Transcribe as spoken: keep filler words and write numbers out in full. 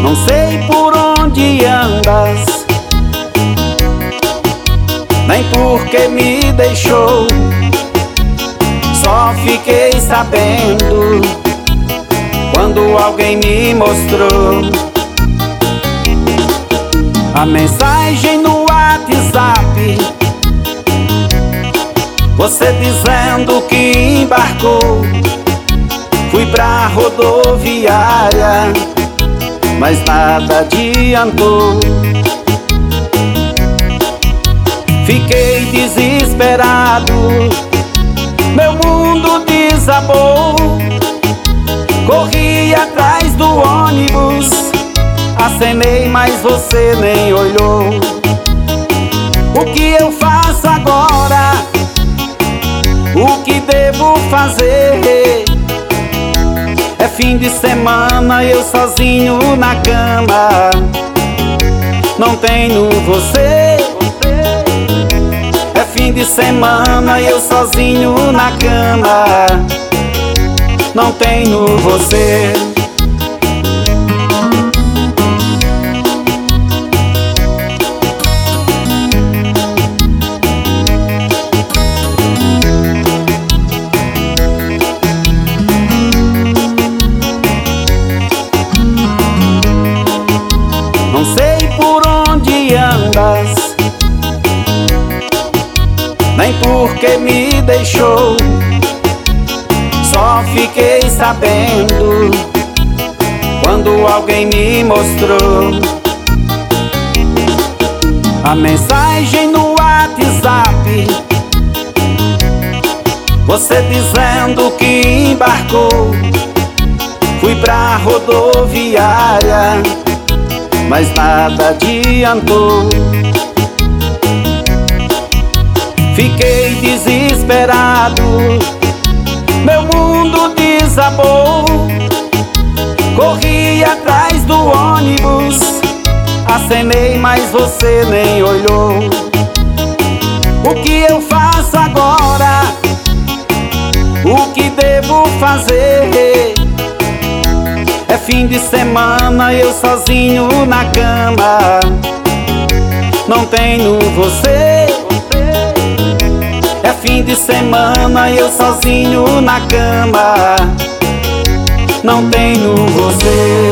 Não sei por onde andas, nem por que me deixou. Só fiquei sabendo quando alguém me mostrou a mensagem no WhatsApp, você dizendo que embarcou. Fui pra rodoviária, mas nada adiantou. Fiquei desesperado, meu mundo desabou. Corri atrás do ônibus, acenei, mas você nem olhou. O que eu faço agora? O que devo fazer? É fim de semana, eu sozinho na cama, não tenho você. É fim de semana, eu sozinho na cama, não tenho você. Não sei por onde andas, nem por que me deixou. Só fiquei sabendo quando alguém me mostrou a mensagem no WhatsApp, você dizendo que embarcou. Fui pra rodoviária, mas nada adiantou. Fiquei desesperado, meu mundo desabou. Corri atrás do ônibus, acenei, mas você nem olhou. O que eu faço agora? O que devo fazer? É fim de semana, eu sozinho na cama, não tenho você. É fim de semana, eu sozinho na cama, não tenho você.